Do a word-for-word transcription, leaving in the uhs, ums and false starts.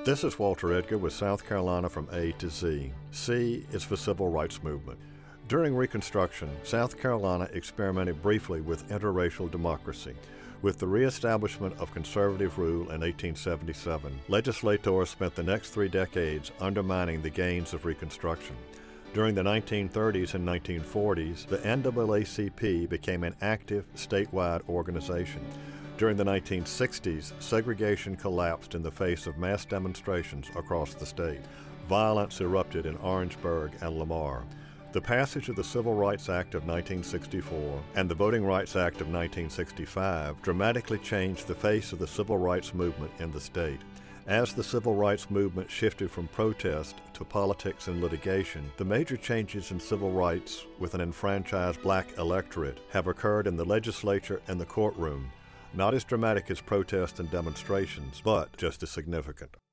This is Walter Edgar with South Carolina from A to Z. C is for Civil Rights Movement. During Reconstruction, South Carolina experimented briefly with interracial democracy. With the reestablishment of conservative rule in eighteen seventy-seven, legislators spent the next three decades undermining the gains of Reconstruction. During the nineteen thirties and nineteen forties, the N double A C P became an active statewide organization. During the nineteen sixties, segregation collapsed in the face of mass demonstrations across the state. Violence erupted in Orangeburg and Lamar. The passage of the Civil Rights Act of nineteen sixty-four and the Voting Rights Act of nineteen sixty-five dramatically changed the face of the civil rights movement in the state. As the civil rights movement shifted from protest to politics and litigation, the major changes in civil rights with an enfranchised black electorate have occurred in the legislature and the courtroom, not as dramatic as protests and demonstrations, but just as significant.